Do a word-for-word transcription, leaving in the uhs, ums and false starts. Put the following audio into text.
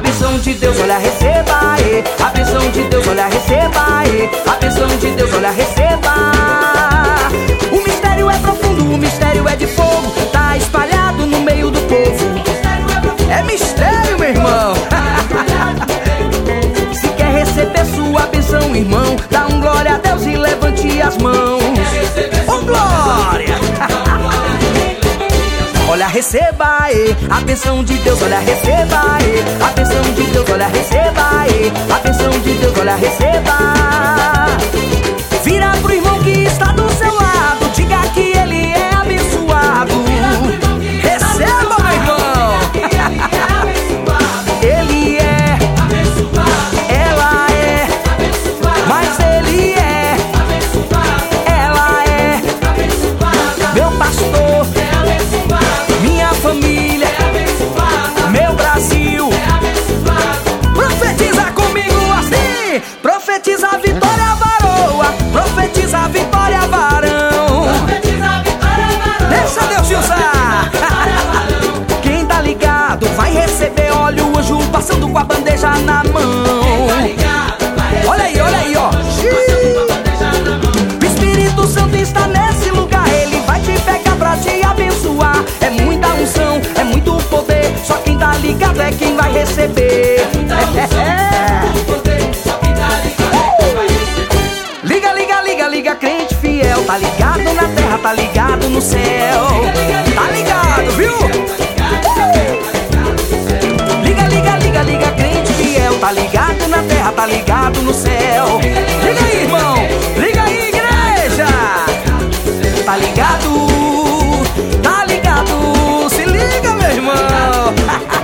bênção de Deus, olha, receba, e a bênção de Deus, olha, receba, e a bênção de Deus, olha, receba. O mistério é profundo, o mistério é de fogo, tá espalhado no meio do povo. É mistério, meu irmão. Se quer receber sua bênção, irmão, dá um glória a Deus e levante as mãos. Oh, glória! Olha, receba, e a bênção de Deus, olha, receba, e a bênção de Deus, olha, receba, e a bênção de Deus, olha, receba. Vira pro irmão que está do seu lado, diga que ele é abençoado. Receba, meu irmão. Ele é, ela é, mas ele é, ela é, meu pastor, minha família, meu Brasil. Profetiza comigo assim, profetiza a vitória, varoa, profetiza a vitória, varão. Deixa Deus te usar. Quem tá ligado vai receber, olha o anjo passando com a bandeja na mão. Olha aí, olha aí, ó. O Espírito Santo está nesse lugar, ele vai te pegar pra te abençoar. É muita unção, é muito poder, só quem tá ligado é quem vai receber. Liga, liga, liga, liga, crente fiel, tá ligado na terra, tá ligado no céu. Tá ligado, viu? Liga, liga, liga, liga, crente fiel, tá ligado na terra, tá ligado no céu. Liga aí, irmão, liga aí, igreja. Tá ligado, tá ligado, se liga, meu irmão.